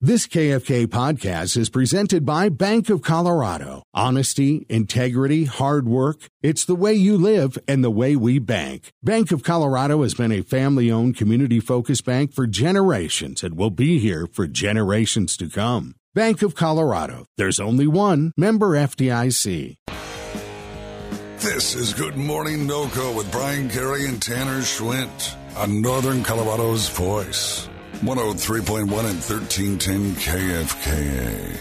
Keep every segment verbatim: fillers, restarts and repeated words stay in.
This K F K podcast is presented by Bank of Colorado. Honesty, integrity, hard work. It's the way you live and the way we bank. Bank of Colorado has been a family-owned, community-focused bank for generations and will be here for generations to come. Bank of Colorado. There's only one. Member F D I C. This is Good Morning NoCo with Brian Carey and Tanner Schwint on Northern Colorado's Voice. one oh three point one and thirteen ten K F K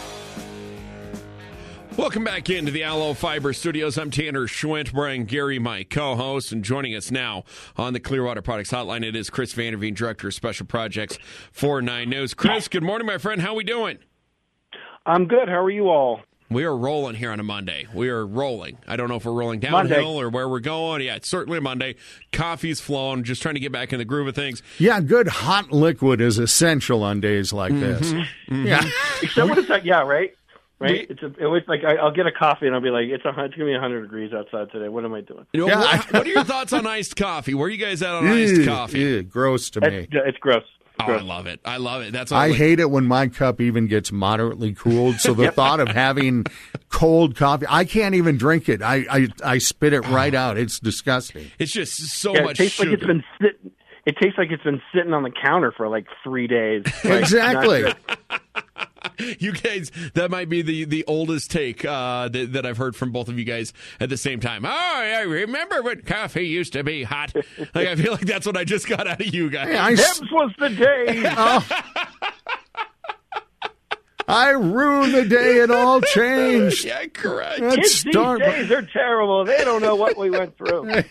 A. Welcome back into the Allo Fiber Studios. I'm Tanner Schwint, Brian Gary, my co-host, and joining us now on the Clearwater Products Hotline, it is Chris Vanderveen, Director of Special Projects for Nine News. Chris, good morning, my friend. How we doing? I'm good. How are you all? We are rolling here on a Monday. We are rolling. I don't know if we're rolling downhill Monday. or where we're going. Yeah, it's certainly a Monday. Coffee's flowing. Just trying to get back in the groove of things. Yeah, good hot liquid is essential on days like this. Mm-hmm. Mm-hmm. Yeah. Except when it's like, yeah, right? Right? We, it's a, it was like, I, I'll get a coffee and I'll be like, it's, a, it's going to be one hundred degrees outside today. What am I doing? You know, Yeah, what, I- what are your thoughts on iced coffee? Where are you guys at on iced Ew, coffee? ew, gross to me. It's, it's gross. Oh, gross. I love it. I love it. That's I like, hate it when my cup even gets moderately cooled. So the thought of having cold coffee, I can't even drink it. I, I, I spit it right out. It's disgusting. It's just so Yeah, it much tastes sugar. like it's been sitting. It tastes like it's been sitting on the counter for like three days. Like, Exactly. not good. You guys, that might be the, the oldest take uh, that, that I've heard from both of you guys at the same time. Oh, I remember when coffee used to be hot. Like, I feel like that's what I just got out of you guys. Yeah, I, s- This was the day. oh. I ruined the day it all changed. Yeah, correct. Let's Kids these start. days are terrible. They don't know what we went through.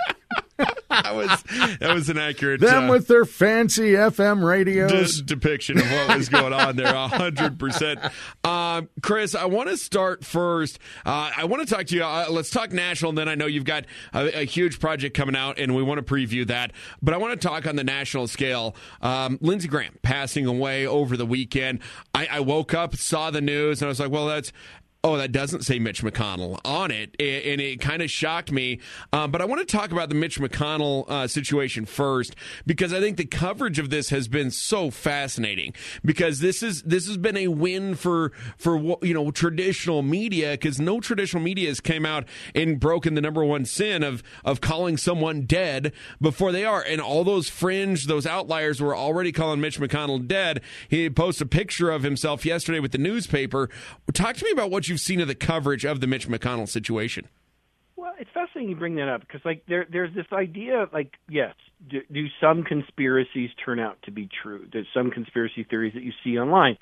That was that was an accurate Them uh, with their fancy F M radios. de- depiction of what was going on there, one hundred percent. Um, Chris, I want to start first. Uh, I want to talk to you. Uh, let's talk national, and then I know you've got a, a huge project coming out, and we want to preview that. But I want to talk on the national scale. Um, Lindsey Graham passing away over the weekend. I, I woke up, saw the news, and I was like, well, that's... Oh, that doesn't say Mitch McConnell on it, and it kind of shocked me. Um, but I want to talk about the Mitch McConnell uh, situation first, because I think the coverage of this has been so fascinating. Because this is this has been a win for for you know traditional media, because no traditional media has came out and broken the number one sin of of calling someone dead before they are. And all those fringe, those outliers were already calling Mitch McConnell dead. He posted a picture of himself yesterday with the newspaper. Talk to me about what you you've seen of the coverage of the Mitch McConnell situation. Well, it's fascinating you bring that up because, like, there, there's this idea, like, yes, do, do some conspiracies turn out to be true? Do some conspiracy theories that you see online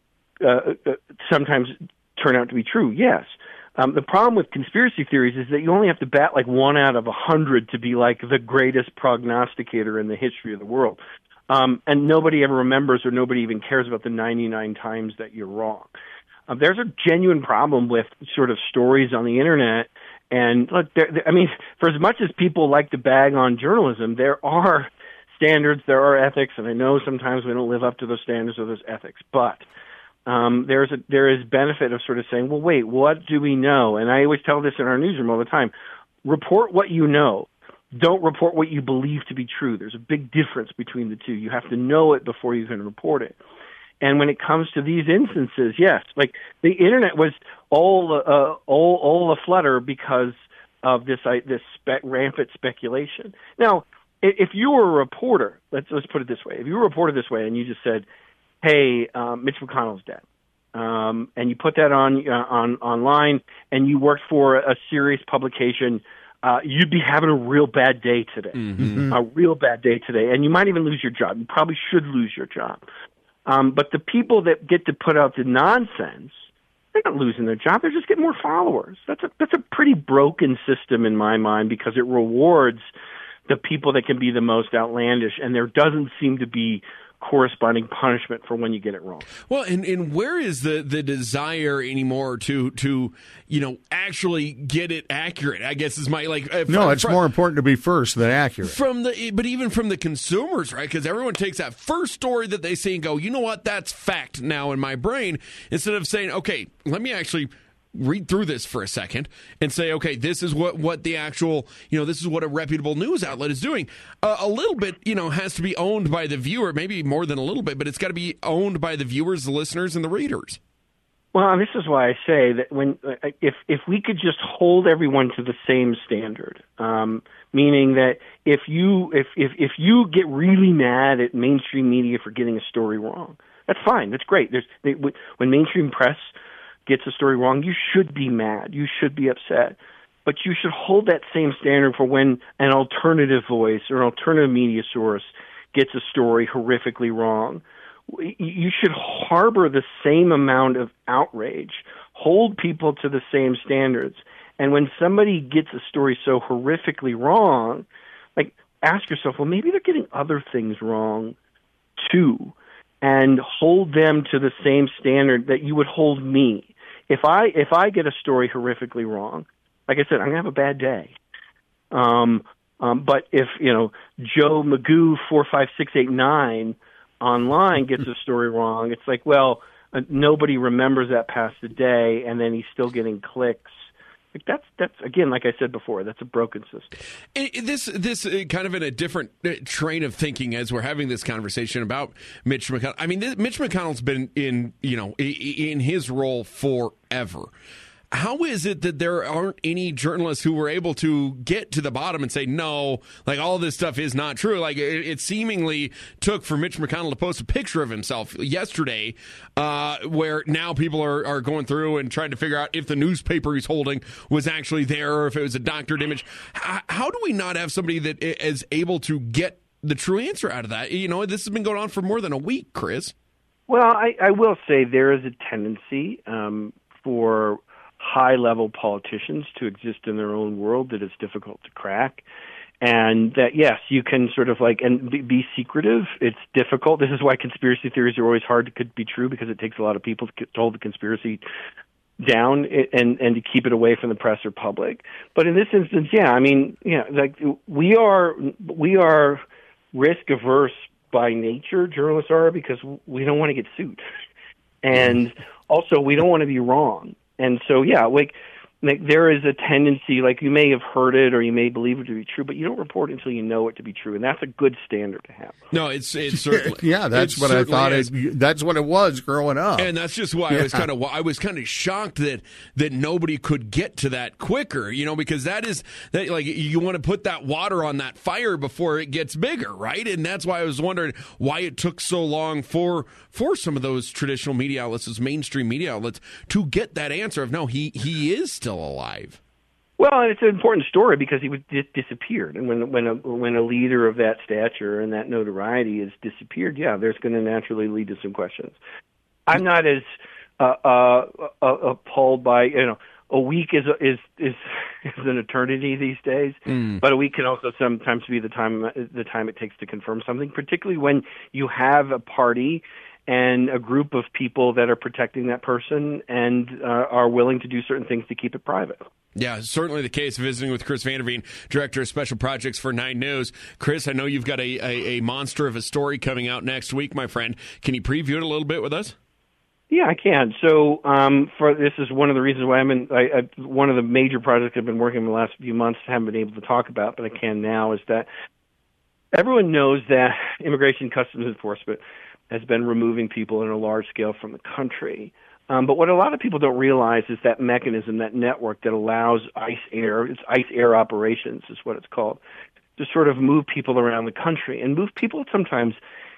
uh, uh, sometimes turn out to be true? Yes. Um, the problem with conspiracy theories is that you only have to bat like one out of a hundred to be like the greatest prognosticator in the history of the world. Um, and nobody ever remembers, or nobody even cares about the ninety-nine times that you're wrong. Uh, there's a genuine problem with sort of stories on the internet. And look, there, there, I mean, for as much as people like to bag on journalism, there are standards, there are ethics, and I know sometimes we don't live up to those standards or those ethics. But um, there's a, there is benefit of sort of saying, well, wait, what do we know? And I always tell this in our newsroom all the time. Report what you know. Don't report what you believe to be true. There's a big difference between the two. You have to know it before you can report it. And when it comes to these instances, yes, like the internet was all uh, all all aflutter because of this uh, this spe- rampant speculation. Now, if you were a reporter, let's let's put it this way: if you were a reporter this way, and you just said, "Hey, um, Mitch McConnell's dead," um, and you put that on uh, on online, and you worked for a serious publication, uh, you'd be having a real bad day today, Mm-hmm. a real bad day today, and you might even lose your job. You probably should lose your job. Um, but the people that get to put out the nonsense, they're not losing their job. They're just getting more followers. That's a that's a pretty broken system in my mind, because it rewards the people that can be the most outlandish, and there doesn't seem to be corresponding punishment for when you get it wrong. Well, and, and where is the, the desire anymore to to you know actually get it accurate? I guess is my like. Uh, No, from, it's from, more important to be first than accurate. From the but even from the consumers, right? Because everyone takes that first story that they see and go, you know what, that's fact now in my brain, instead of saying, okay, let me actually read through this for a second and say, okay, this is what, what the actual, you know, this is what a reputable news outlet is doing. Uh, a little bit, you know, has to be owned by the viewer, maybe more than a little bit, but it's got to be owned by the viewers, the listeners, and the readers. Well, this is why I say that when if if we could just hold everyone to the same standard, um, meaning that if you if, if if you get really mad at mainstream media for getting a story wrong, that's fine. That's great. There's they, when mainstream press gets a story wrong, you should be mad. You should be upset. But you should hold that same standard for when an alternative voice or an alternative media source gets a story horrifically wrong. You should harbor the same amount of outrage, hold people to the same standards. And when somebody gets a story so horrifically wrong, like ask yourself, well, maybe they're getting other things wrong too, and hold them to the same standard that you would hold me. If I if I get a story horrifically wrong, like I said, I'm gonna have a bad day. Um, um, but if you know Joe Magoo four five six eight nine online gets a story wrong, it's like, well, uh, nobody remembers that past the day, and then he's still getting clicks. Like that's that's again, like I said before, that's a broken system. It, this this uh, kind of in a different uh, train of thinking as we're having this conversation about Mitch McConnell. I mean, this, Mitch McConnell's been in you know in his role forever. How is it that there aren't any journalists who were able to get to the bottom and say, no, like all this stuff is not true? Like it, it seemingly took for Mitch McConnell to post a picture of himself yesterday uh, where now people are, are going through and trying to figure out if the newspaper he's holding was actually there or if it was a doctored image. How, how do we not have somebody that is able to get the true answer out of that? You know, this has been going on for more than a week, Chris. Well, I, I will say there is a tendency um, for high-level politicians to exist in their own world that is difficult to crack. And that, yes, you can sort of like, and be, be secretive. It's difficult. This is why conspiracy theories are always hard to could be true, because it takes a lot of people to hold the conspiracy down and, and to keep it away from the press or public. But in this instance, yeah, I mean, yeah, like we are, we are risk averse by nature, journalists are, because we don't want to get sued. And also we don't want to be wrong. And so, yeah, like, like there is a tendency, like you may have heard it or you may believe it to be true, but you don't report it until you know it to be true, and that's a good standard to have. No, it's it's certainly yeah, that's what I thought. It, that's what it was growing up, and that's just why yeah. I was kind of I was kind of shocked that that nobody could get to that quicker, you know, because that is that like you want to put that water on that fire before it gets bigger, right? And that's why I was wondering why it took so long for for some of those traditional media outlets, those mainstream media outlets, to get that answer of no, he he is still alive. Well, and it's an important story because he was dis- disappeared, and when when a when a leader of that stature and that notoriety is disappeared, yeah, there's going to naturally lead to some questions. I'm not as uh, uh, uh, appalled by you know a week is is is, is an eternity these days, mm. but a week can also sometimes be the time the time it takes to confirm something, particularly when you have a party and a group of people that are protecting that person and uh, are willing to do certain things to keep it private. Yeah, certainly the case. Visiting with Chris Vanderveen, Director of Special Projects for Nine News. Chris, I know you've got a, a, a monster of a story coming out next week, my friend. Can you preview it a little bit with us? Yeah, I can. So um, for this is one of the reasons why I'm in, I, I, one of the major projects I've been working on the last few months, haven't been able to talk about, but I can now, is that everyone knows that Immigration Customs Enforcement has been removing people on a large scale from the country. Um, but what a lot of people don't realize is that mechanism, that network that allows ICE Air, it's ICE Air Operations is what it's called, to sort of move people around the country and move people sometimes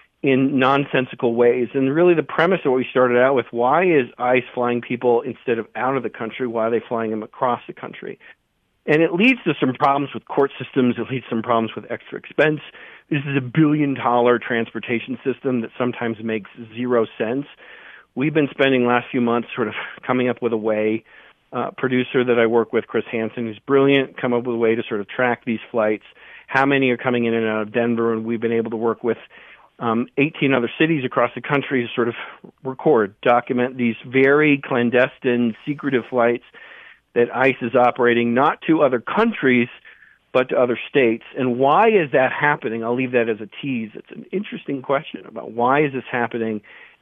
in nonsensical ways. And really the premise of what we started out with, why is ICE flying people instead of out of the country? Why are they flying them across the country? And it leads to some problems with court systems. It leads to some problems with extra expense. This is a billion-dollar transportation system that sometimes makes zero sense. We've been spending the last few months sort of coming up with a way, uh, producer that I work with, Chris Hansen, who's brilliant, come up with a way to sort of track these flights, how many are coming in and out of Denver, and we've been able to work with um, eighteen other cities across the country to sort of record, document these very clandestine, secretive flights that ICE is operating, not to other countries, but to other states. And why is that happening? I'll leave that as a tease. It's an interesting question about why is this happening,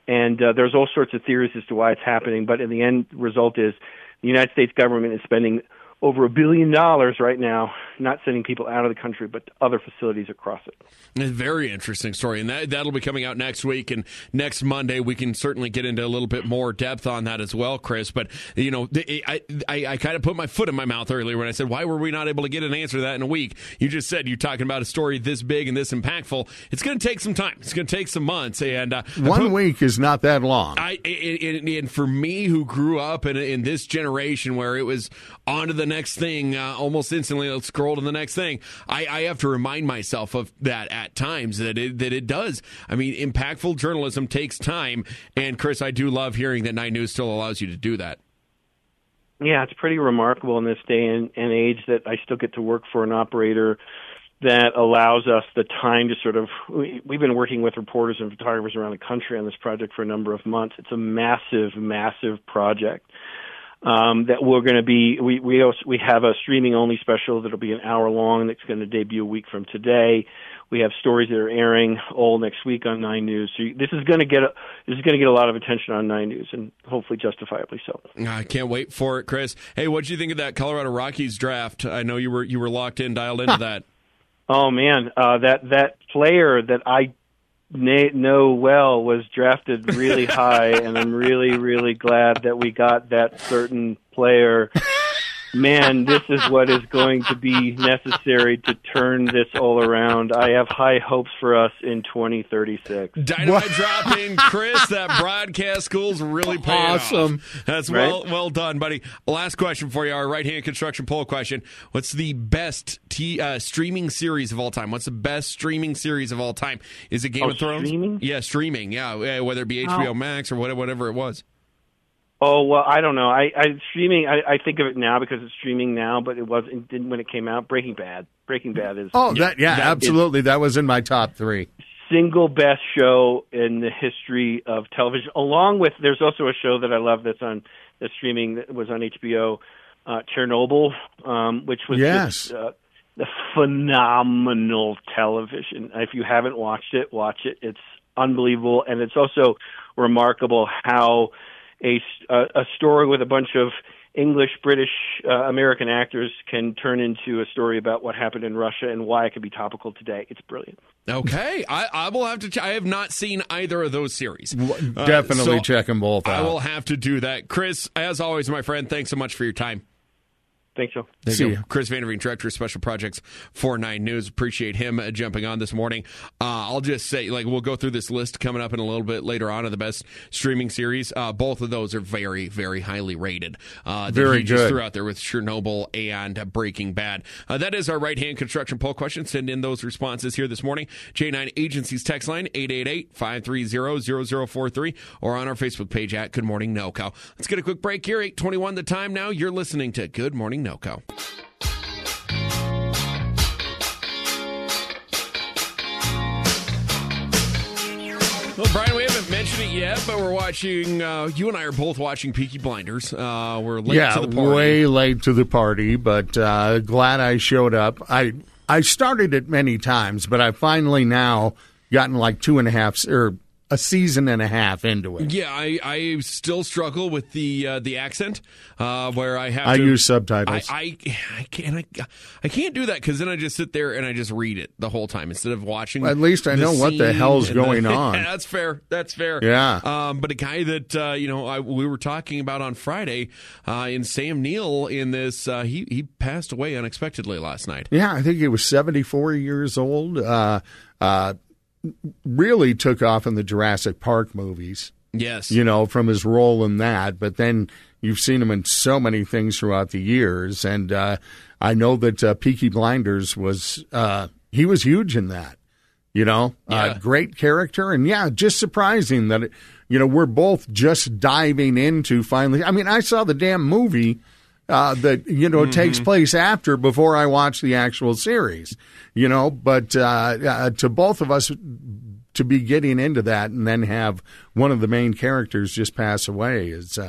And uh, there's all sorts of theories as to why it's happening, but in the end result is the United States government is spending over a billion dollars right now, not sending people out of the country, but to other facilities across it. A very interesting story, and that, that'll be coming out next week. And next Monday, we can certainly get into a little bit more depth on that as well, Chris. But, you know, I, I, I kind of put my foot in my mouth earlier when I said, why were we not able to get an answer to that in a week? You just said you're talking about a story this big and this impactful. It's going to take some time. It's going to take some months. And uh, One put, week is not that long. I and, and for me, who grew up in, in this generation where it was on to the next thing uh, almost instantly, let's scroll to the next thing, I, I have to remind myself of that at times, that it, that it does. I mean, impactful journalism takes time, and Chris, I do love hearing that Nine News still allows you to do that. Yeah, it's pretty remarkable in this day and, and age that I still get to work for an operator that allows us the time to sort of, we, we've been working with reporters and photographers around the country on this project for a number of months. It's a massive, massive project. Um, that we're going to be, we we, also, we have a streaming only special that'll be an hour long that's going to debut a week from today. We have stories that are airing all next week on Nine News. So this is going to get a, this is going to get a lot of attention on Nine News, and hopefully justifiably so. I can't wait for it, Chris. Hey, what did you think of that Colorado Rockies draft? I know you were you were locked in, dialed into that. Oh man, uh, that that player that I know well was drafted really high, and I'm really, really glad that we got that certain player. Man, this is what is going to be necessary to turn this all around. I have high hopes for us in twenty thirty-six. Dynamite dropping, Chris. That broadcast school's really paying awesome. off. That's right? well well done, buddy. Last question for you, our right-hand construction poll question. What's the best t- uh, streaming series of all time? What's the best streaming series of all time? Is it Game oh, of Thrones? Streaming? Yeah, streaming. Yeah, whether it be H B O oh. Max or whatever it was. Oh, well, I don't know. I, I streaming. I, I think of it now because it's streaming now, but it wasn't it didn't when it came out. Breaking Bad. Breaking Bad is. Oh, that yeah, that absolutely. That was in my top three. Single best show in the history of television. Along with, there's also a show that I love that's on the streaming that was on H B O, uh, Chernobyl, um, which was yes. just, uh, the phenomenal television. If you haven't watched it, watch it. It's unbelievable, and it's also remarkable how a, a story with a bunch of English, British, uh, American actors can turn into a story about what happened in Russia and why it could be topical today. It's brilliant. Okay, I, I will have to. Ch- I have not seen either of those series. Definitely uh, so check them both out. I will have to do that. Chris, as always, my friend, thanks so much for your time. Thanks, Joe. There you go. Chris Vanderveen, Director of Special Projects for Nine News. Appreciate him uh, jumping on this morning. Uh, I'll just say, like, we'll go through this list coming up in a little bit later on of the best streaming series. Uh, both of those are very, very highly rated. Uh, very he good. Just threw out there with Chernobyl and uh, Breaking Bad. Uh, that is our right-hand construction poll question. Send in those responses here this morning. J nine Agency's text line, eight eight eight, five three zero, zero zero four three, or on our Facebook page at Good Morning NoCo. Let's get a quick break here. eight twenty-one the time now. You're listening to Good Morning NoCo. Well, Brian, we haven't mentioned it yet, but we're watching, uh, you and I are both watching Peaky Blinders. Uh, we're late yeah, to the party. way late to the party, but uh, glad I showed up. I I started it many times, but I've finally now gotten like two and a half, or a season and a half into it. Yeah, I, I still struggle with the uh, the accent, uh, where I have I to... use subtitles. I, I, I, can't, I, I can't do that, because then I just sit there and I just read it the whole time instead of watching. Well, at least I know what the hell's going the, on. That's fair. That's fair. Yeah. Um, but a guy that, uh, you know, I, we were talking about on Friday, uh, in Sam Neill in this, uh, he, he passed away unexpectedly last night. Yeah, I think he was seventy-four years old. Uh, uh, really took off in the Jurassic Park movies. Yes. You know, from his role in that. But then you've seen him in so many things throughout the years. And uh, I know that uh, Peaky Blinders was, uh, he was huge in that. You know, yeah. uh, great character. And yeah, just surprising that, it, you know, we're both just diving into finally. I mean, I saw the damn movie Uh, that, you know, mm-hmm. takes place after, before I watch the actual series, you know, but uh, uh, to both of us to be getting into that and then have one of the main characters just pass away is, uh,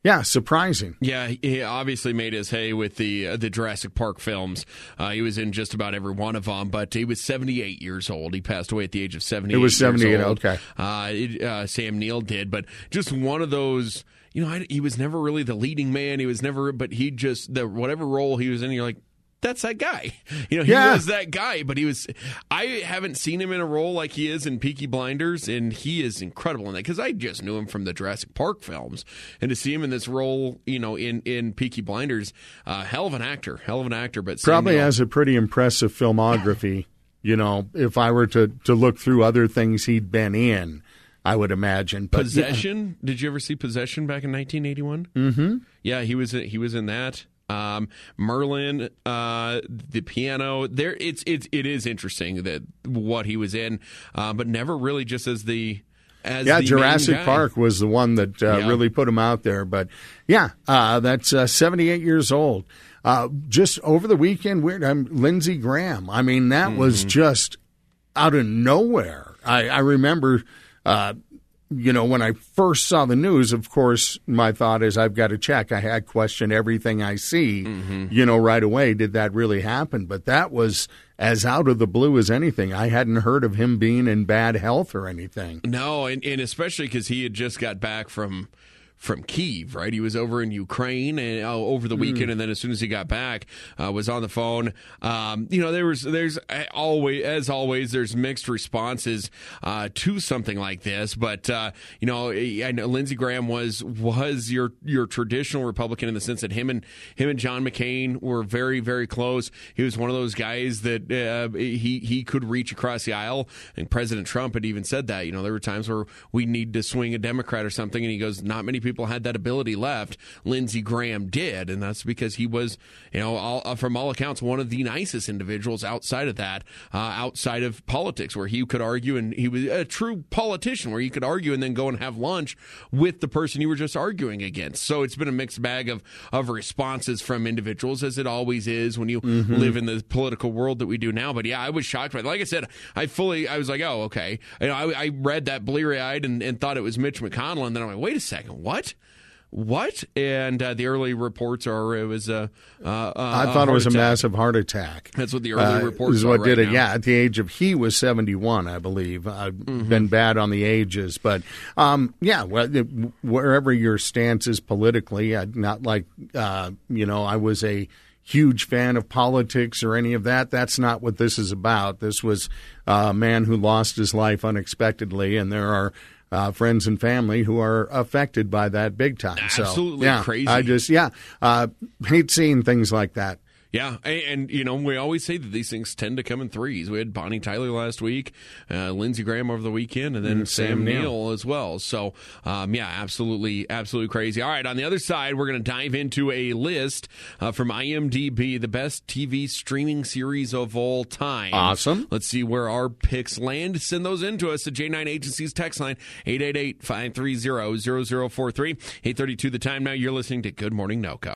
yeah, surprising. Yeah, he obviously made his hay with the uh, the Jurassic Park films. Uh, he was in just about every one of them, but he was seventy-eight years old. He passed away at the age of seventy-eight. It was seventy-eight, years old. okay. Uh, it, uh, Sam Neill did, but just one of those, you know, I, he was never really the leading man. He was never, but he just, the whatever role he was in, you're like, that's that guy. You know, he yeah. was that guy, but he was, I haven't seen him in a role like he is in Peaky Blinders, and he is incredible in that, because I just knew him from the Jurassic Park films, and to see him in this role, you know, in, in Peaky Blinders, uh, hell of an actor, hell of an actor, but probably Sam has a pretty impressive filmography. You know, if I were to, to look through other things he'd been in, I would imagine. But, Possession, yeah. Did you ever see Possession back in nineteen eighty-one? Mm-hmm. Yeah, he was, he was in that. Um, Merlin, uh, the piano. There, it's it's it is interesting that what he was in, uh, but never really just as the as yeah. the Jurassic main guy. Park was the one that uh, yeah. really put him out there. But yeah, uh, that's uh, seventy-eight years old. Uh, just over the weekend, weird. I'm Lindsey Graham. I mean, that mm-hmm. was just out of nowhere. I, I remember. Uh, You know, when I first saw the news, of course, my thought is I've got to check. I had questioned everything I see, mm-hmm. you know, right away. Did that really happen? But that was as out of the blue as anything. I hadn't heard of him being in bad health or anything. No, and, and especially because he had just got back from from Kyiv, right? He was over in Ukraine and uh, over the weekend, mm. and then as soon as he got back, uh, was on the phone. Um, you know, there was there's always, as always, there's mixed responses uh, to something like this. But uh, you know, I know Lindsey Graham was was your your traditional Republican in the sense that him and him and John McCain were very very close. He was one of those guys that uh, he he could reach across the aisle, and President Trump had even said that. You know, there were times where we need to swing a Democrat or something, and he goes, not many people had that ability left. Lindsey Graham did, and that's because he was, you know, all, from all accounts, one of the nicest individuals outside of that, uh, outside of politics, where he could argue, and he was a true politician, where you could argue and then go and have lunch with the person you were just arguing against. So it's been a mixed bag of, of responses from individuals, as it always is when you mm-hmm. live in the political world that we do now. But yeah, I was shocked by it. Like I said, I fully, I was like, oh, okay. You know, I, I read that bleary-eyed and, and thought it was Mitch McConnell, and then I'm like, wait a second, what? What? And uh, the early reports are it was a. Uh, uh, I thought it was attack. a massive heart attack. That's what the early uh, reports is what are did right it. now. Yeah, at the age of he was seventy-one, I believe. I've mm-hmm. been bad on the ages, but um, yeah, well, it, wherever your stance is politically, uh, not like uh, you know, I was a huge fan of politics or any of that. That's not what this is about. This was a man who lost his life unexpectedly, and there are. Uh, friends and family who are affected by that big time. Absolutely so, yeah, crazy. I just, yeah, uh, hate seeing things like that. Yeah, and, and, you know, we always say that these things tend to come in threes. We had Bonnie Tyler last week, uh, Lindsey Graham over the weekend, and then and Sam, Sam Neill. Neill as well. So, um, yeah, absolutely, absolutely crazy. All right, on the other side, we're going to dive into a list uh, from I M D B, the best T V streaming series of all time. Awesome. Let's see where our picks land. Send those in to us at J nine Agency's text line, eight eight eight, five three zero, zero zero four three. eight thirty-two the time now. You're listening to Good Morning NOCO.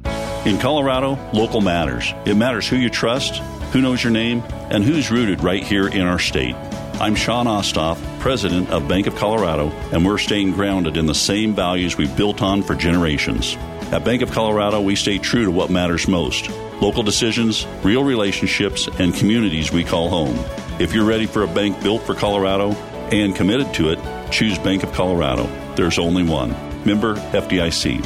In Colorado, local matters. It matters who you trust, who knows your name, and who's rooted right here in our state. I'm Sean Ostoff, president of Bank of Colorado, and we're staying grounded in the same values we've built on for generations. At Bank of Colorado, we stay true to what matters most: local decisions, real relationships, and communities we call home. If you're ready for a bank built for Colorado and committed to it, choose Bank of Colorado. There's only one. Member F D I C.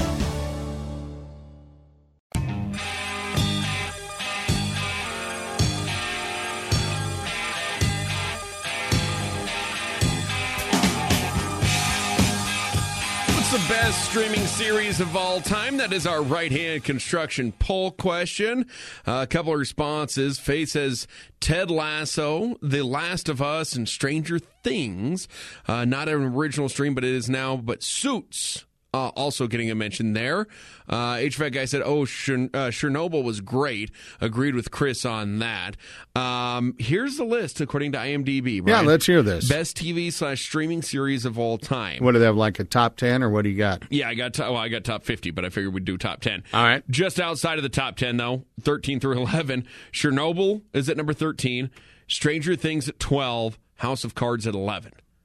Best streaming series of all time. That is our right-hand construction poll question. Uh, a couple of responses. Faye says Ted Lasso, The Last of Us, and Stranger Things. Uh, not an original stream, but it is now. But Suits. Uh, also getting a mention there. Uh, H V A C guy said, oh, Chern- uh, Chernobyl was great. Agreed with Chris on that. Um, here's the list according to I M D B. Brian. Yeah, let's hear this. Best T V slash streaming series of all time. What do they have, like a top ten, or what do you got? Yeah, I got to- well, I got top fifty, but I figured we'd do top ten. All right. Just outside of the top ten, though, thirteen through eleven. Chernobyl is at number thirteen. Stranger Things at twelve. House of Cards at eleven.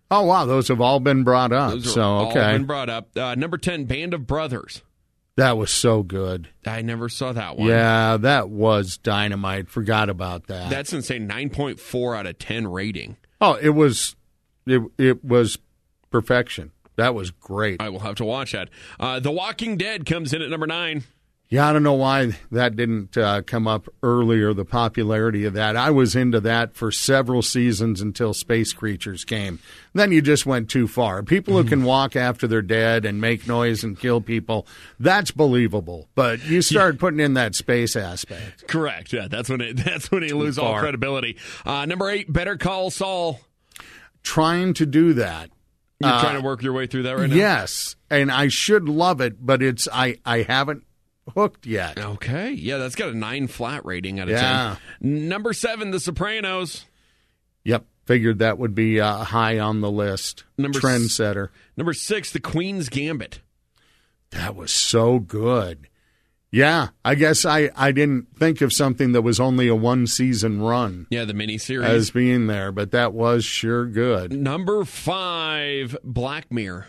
Oh, wow. Those have all been brought up. Those are so, all okay. been brought up. Uh, number ten, Band of Brothers. That was so good. I never saw that one. Yeah, that was dynamite. Forgot about that. That's insane. nine point four out of ten rating. Oh, it was it, it was perfection. That was great. I will have to watch that. Uh, The Walking Dead comes in at number nine. Yeah, I don't know why that didn't uh, come up earlier, the popularity of that. I was into that for several seasons until Space Creatures came. Then you just went too far. People who can walk after they're dead and make noise and kill people, that's believable. But you start putting in that space aspect. Correct. Yeah, that's when it that's when you lose all Far. credibility. Uh, number eight, Better Call Saul. Trying to do that. You're Uh, trying to work your way through that right now? Yes, and I should love it, but it's I, I haven't hooked yet. Okay. Yeah, that's got a nine flat rating out of Yeah. ten. Number seven, The Sopranos. Yep, figured that would be uh, high on the list. Number s- Trendsetter. Number six, The Queen's Gambit. That was so good. Yeah, I guess I, I didn't think of something that was only a one-season run Yeah, the miniseries. as being there, but that was sure good. Number five, Black Mirror.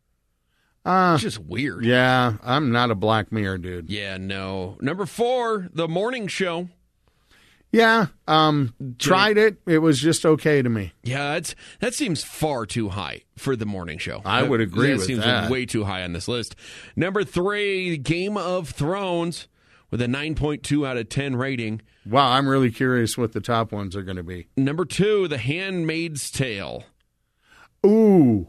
Uh, Just weird. yeah, I'm not a Black Mirror dude. Yeah, no. Number four, The Morning Show. Yeah, um, tried it. It was just okay to me. Yeah, that's that seems far too high for The Morning Show. I would agree that with seems that. way too high on this list. Number three, Game of Thrones with a nine point two out of ten rating. Wow, I'm really curious what the top ones are going to be. Number two, The Handmaid's Tale. Ooh,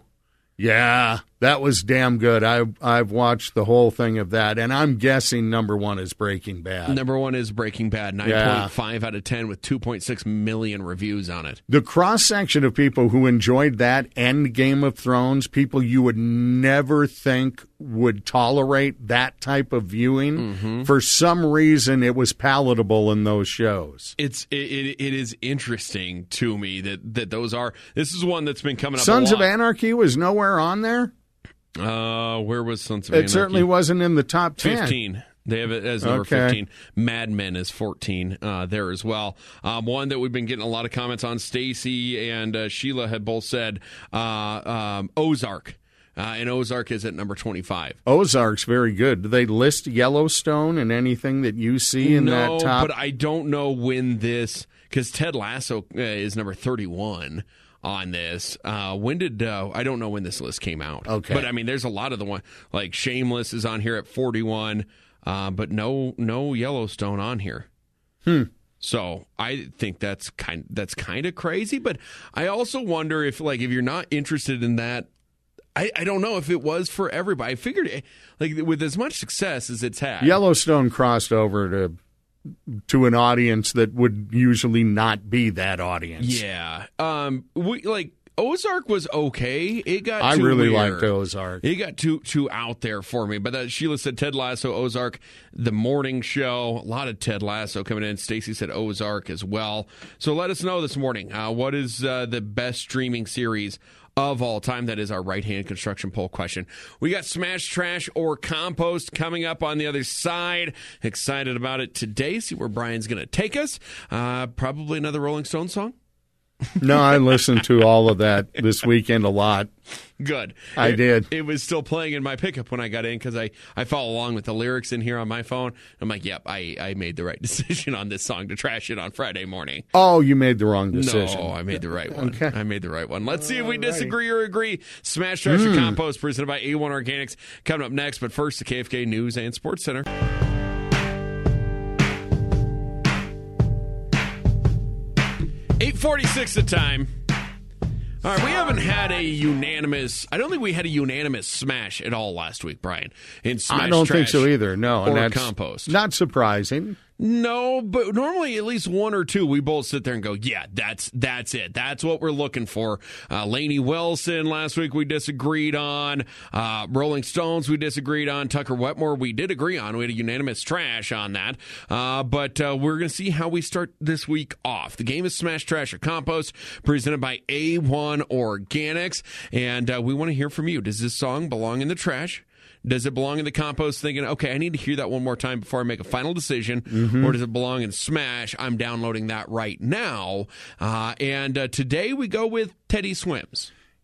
yeah, that was damn good. I, I've watched the whole thing of that, and I'm guessing number one is Breaking Bad. Number one is Breaking Bad, nine point five out of ten with two point six million reviews on it. The cross-section of people who enjoyed that and Game of Thrones, people you would never think would tolerate that type of viewing, Mm-hmm. for some reason it was palatable in those shows. It's it, it, it is interesting to me that, that those are. This is one that's been coming up. Sons a of lot. Anarchy was nowhere on there. Uh, where was Sons of It Anarchy? certainly wasn't in the top ten. fifteen. They have it as number Okay. fifteen. Mad Men is fourteen uh, there as well. Um, one that we've been getting a lot of comments on. Stacy and uh, Sheila had both said uh, um, Ozark. Uh, and Ozark is at number twenty-five. Ozark's very good. Do they list Yellowstone and anything that you see in no, that top? but I don't know when this, because Ted Lasso uh, is number thirty-one on this. Uh, when did, uh, I don't know when this list came out. Okay. But I mean, there's a lot of the one, like Shameless is on here at forty-one, uh, but no, no Yellowstone on here. Hmm. So I think that's kind, that's kind of crazy, but I also wonder if, like, if you're not interested in that, I, I don't know if it was for everybody. I figured, it, like, with as much success as it's had. Yellowstone crossed over to to an audience that would usually not be that audience. Yeah. Um. We like Ozark was okay. It got. I too really weird. liked Ozark. It got too too out there for me. But uh, Sheila said Ted Lasso, Ozark, The Morning Show. A lot of Ted Lasso coming in. Stacy said Ozark as well. So let us know this morning. Uh, what is uh, the best streaming series of all time? That is our right-hand construction poll question. We got Smash, Trash, or Compost coming up on the other side. Excited about it today. See where Brian's going to take us. Uh, probably another Rolling Stones song. No, I listened to all of that this weekend a lot. Good. I It- did. It was still playing in my pickup when I got in because I, I follow along with the lyrics in here on my phone. I'm like, yep, I, I made the right decision on this song to trash it on Friday morning. Oh, you made the wrong decision. No, I made the right one. Okay. I made the right one. Let's see if we disagree or agree. Smash, Trash, or Compost presented by A one Organics coming up next. But first, the K F K News and Sports Center. eight forty-six the time. All right, we haven't had a unanimous. I don't think we had a unanimous smash at all last week, Brian. In smash, I don't think trash, so either. No, and or that's compost. not surprising. No, but normally at least one or two, we both sit there and go, yeah, that's that's it. That's what we're looking for. Uh, Lainey Wilson last week we disagreed on. Uh, Rolling Stones we disagreed on. Tucker Wetmore we did agree on. We had a unanimous trash on that. Uh, but uh, we're going to see how we start this week off. The game is Smash, Trash, or Compost, presented by A one Organics. And uh, we want to hear from you. Does this song belong in the trash? Does it belong in the compost thinking, okay, I need to hear that one more time before I make a final decision? Mm-hmm. Or does it belong in Smash? I'm downloading that right now. Uh, and uh, today we go with Teddy Swims.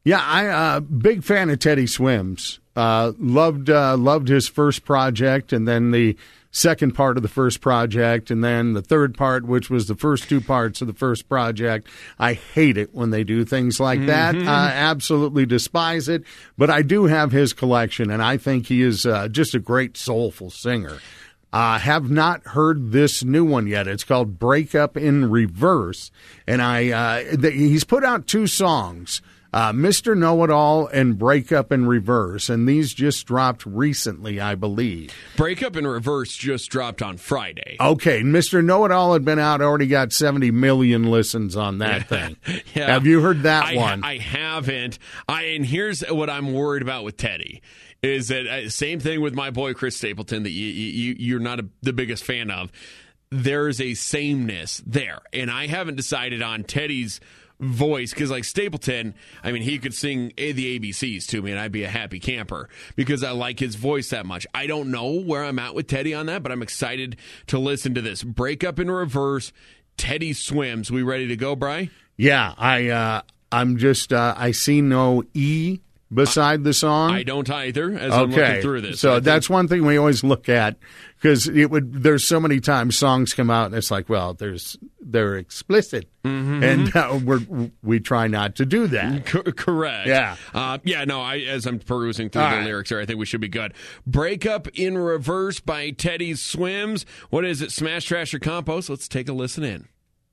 Yeah, I uh, big fan of Teddy Swims. Uh, loved uh, loved his first project, and then the second part of the first project, and then the third part, which was the first two parts of the first project. I hate it when they do things like that. Mm-hmm. I absolutely despise it. But I do have his collection, and I think he is uh, just a great soulful singer. I uh, have not heard this new one yet. It's called Break Up in Reverse, and I uh, th- he's put out two songs, uh, Mister Know-It-All and Break Up in Reverse, and these just dropped recently, I believe. Break Up in Reverse just dropped on Friday. Okay, Mister Know-It-All had been out, already got seventy million listens on that thing. Yeah. Have you heard that I, one? I haven't. I and here's what I'm worried about with Teddy. Is that uh, same thing with my boy Chris Stapleton that you, you you're not a, the biggest fan of. There's a sameness there, and I haven't decided on Teddy's voice because, like Stapleton, I mean, he could sing a, the A B Cs to me, and I'd be a happy camper because I like his voice that much. I don't know where I'm at with Teddy on that, but I'm excited to listen to this. Break Up in Reverse, Teddy Swims. We ready to go, Bri? Yeah, I uh, I'm just uh, I see no E beside the song. I don't either, as okay. I'm looking through this. So I think- that's one thing we always look at, because it would. There's so many times songs come out and it's like, well, there's they're explicit, mm-hmm. and uh, we're we try not to do that. Co- correct. Yeah. Uh, yeah. No. I as I'm perusing through All the right. lyrics here, I think we should be good. Break Up in Reverse by Teddy Swims. What is it? Smash, Trash, or Compost? Let's take a listen in.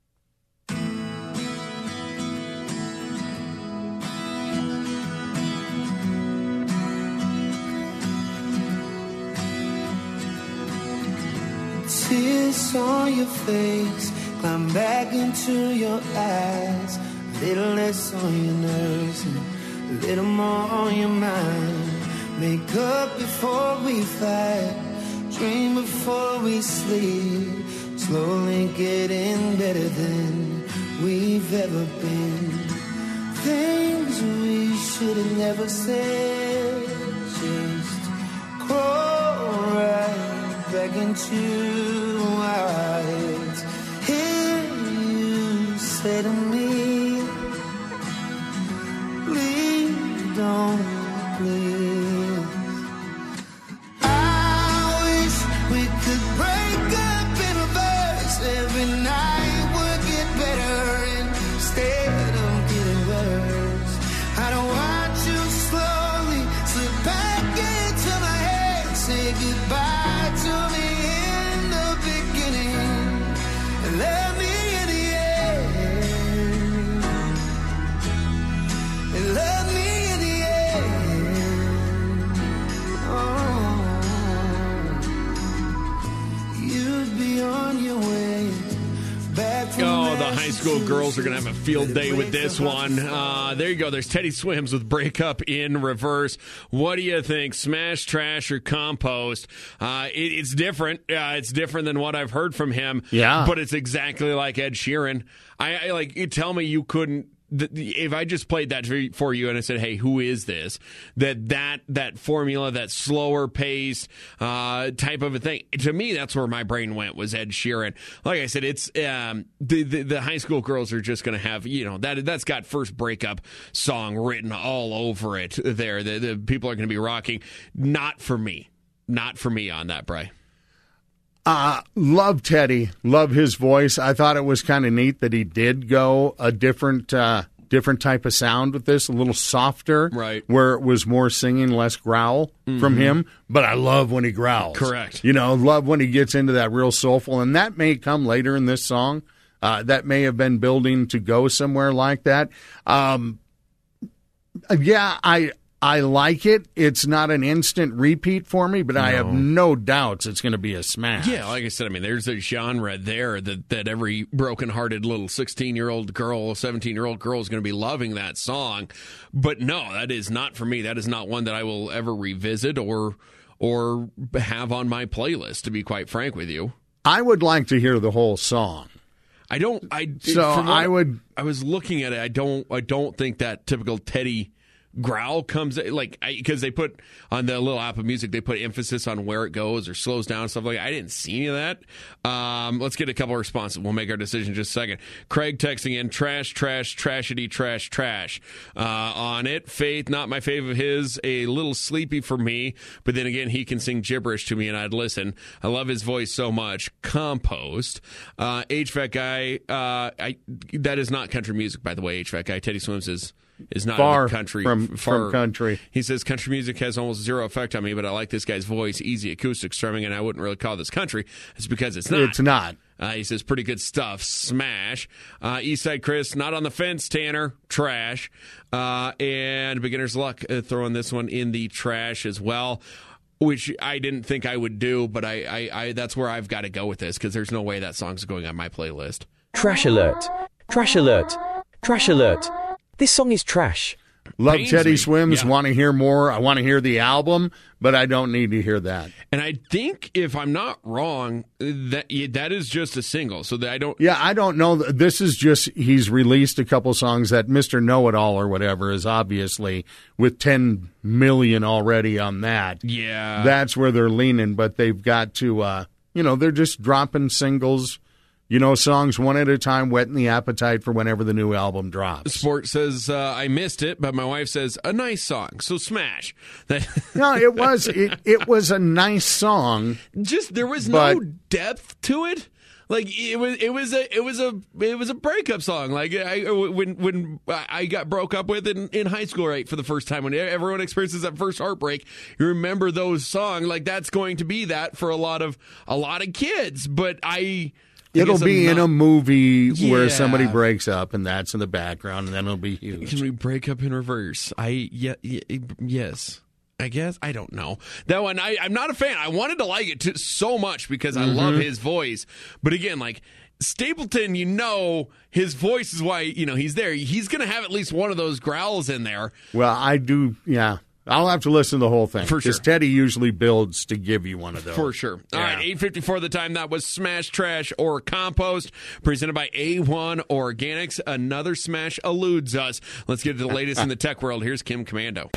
Tears on your face, climb back into your eyes. A little less on your nerves and a little more on your mind. Make up before we fight, dream before we sleep. Slowly getting better than we've ever been. Things we should have never said, just crawl right back into our eyes. Hear you say to me, please don't, please. I wish we could break up in reverse. Every night would get better instead of getting worse. I don't want you slowly slip back into my head. Say goodbye to me in the beginning and love me in the end. And love me in the end. Oh, you'd be on your way back from Oh, the high school Massachusetts. girls are going to have a field day with this one. Uh, there you go. There's Teddy Swims with Break Up in Reverse. What do you think? Smash, Trash, or Compost? Uh, it, it's different. Uh, it's different than what I've heard from him. Yeah. But it's exactly like Ed Sheeran. I, I like, you tell me you couldn't. th- If I just played that for- for you and I said, "Hey, who is this?" That that that formula, that slower pace uh, type of a thing. To me, that's where my brain went, was Ed Sheeran. Like I said, it's um, the, the the high school girls are just going to have, you know, that that's got First Breakup song written all over it. There, the, the people are going to be rocking. Not for me. Not for me on that, Bri. Uh, love Teddy. Love his voice. I thought it was kind of neat that he did go a different uh, different type of sound with this, a little softer. Right. Where it was more singing, less growl Mm-hmm. from him. But I love when he growls. Correct. You know, love when he gets into that real soulful. And that may come later in this song. Uh, that may have been building to go somewhere like that. Um, yeah, I... I like it. It's not an instant repeat for me, but I have no doubts it's going to be a smash. Yeah, like I said, I mean, there's a genre there that, that every broken-hearted little sixteen-year-old girl, seventeen-year-old girl is going to be loving that song. But no, that is not for me. That is not one that I will ever revisit or or have on my playlist, to be quite frank with you. I would like to hear the whole song. I don't. I So from what I would. I was looking at it. I don't. I don't think that typical Teddy growl comes, like, because they put on the little Apple Music, they put emphasis on where it goes or slows down and stuff like that. I didn't see any of that. Um, let's get a couple of responses. We'll make our decision in just a second. Craig texting in, trash, trash, trashity, trash, trash. Uh, on it, Faith, not my fave of his, a little sleepy for me, but then again, he can sing gibberish to me and I'd listen. I love his voice so much. Compost. Uh, H V A C guy, uh, I, that is not country music, by the way, H V A C guy. Teddy Swims is is not far country from, far, from country. He says country music has almost zero effect on me, but I like this guy's voice, easy acoustic strumming, and I wouldn't really call this country. It's because it's not. It's not. Uh, he says pretty good stuff. Smash. Uh, Eastside Chris, not on the fence. Tanner, trash. Uh, and Beginner's Luck uh, throwing this one in the trash as well, which I didn't think I would do, but I, I, I that's where I've got to go with this because there's no way that song's going on my playlist. Trash alert. Trash alert. Trash alert. This song is trash. Love Pains Teddy me. Swims. Yeah. Want to hear more. I want to hear the album, but I don't need to hear that. And I think, if I'm not wrong, that that is just a single, so that I don't. Yeah, I don't know. This is just, he's released a couple songs that Mister Know-It-All or whatever is obviously with ten million already on that. Yeah. That's where they're leaning, but they've got to, uh, you know, they're just dropping singles. You know, songs one at a time, whetting the appetite for whenever the new album drops. Sport says, uh, I missed it, but my wife says, a nice song, so smash. That No, it was it, it was a nice song. Just, there was but, no depth to it. Like, it was, it was a, it was a, it was a breakup song. Like, I, when, when I got broke up with in, in high school, right, for the first time, when everyone experiences that first heartbreak, you remember those songs. Like, that's going to be that for a lot of, a lot of kids. But I... It'll be in a movie Yeah. where somebody breaks up, and that's in the background, and then it'll be huge. Can we break up in reverse? I yeah, yeah yes. I guess I don't know that one. I, I'm not a fan. I wanted to like it too, so much because I Mm-hmm. love his voice, but again, like Stapleton, you know, his voice is why you know he's there. He's going to have at least one of those growls in there. Well, I do. Yeah, I'll have to listen to the whole thing For sure. because Teddy usually builds to give you one of those For sure. Yeah. All right, eight fifty-four the time. That was Smash, Trash, or Compost, presented by A one Organics. Another smash eludes us. Let's get to the latest in the tech world. Here's Kim Commando.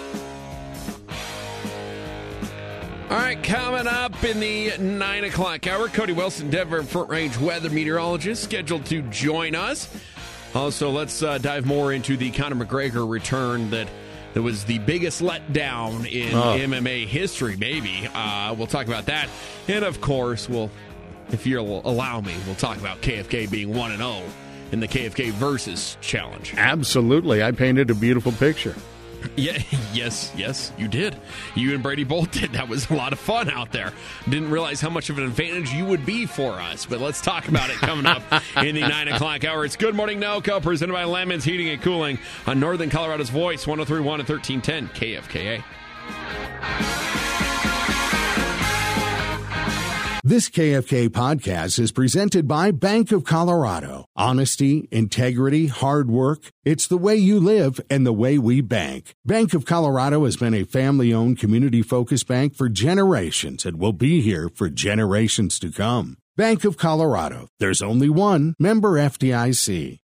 All right, coming up in the nine o'clock hour, Cody Wilson, Denver Front Range weather meteorologist, scheduled to join us. Also, let's uh, dive more into the Conor McGregor return that that was the biggest letdown in Oh. M M A history, maybe. Uh, we'll talk about that. And, of course, we'll, if you'll allow me, we'll talk about K F K being one and oh in the K F K Versus Challenge. Absolutely. I painted a beautiful picture. Yeah, yes, yes, you did. You and Brady both did. That was a lot of fun out there. Didn't realize how much of an advantage you would be for us, but let's talk about it coming up in the nine o'clock hour. It's Good Morning NoCo, presented by Lemons Heating and Cooling on Northern Colorado's Voice, one oh three point one and thirteen ten K F K A. This K F K podcast is presented by Bank of Colorado. Honesty, integrity, hard work. It's the way you live and the way we bank. Bank of Colorado has been a family-owned, community-focused bank for generations and will be here for generations to come. Bank of Colorado. There's only one. Member F D I C.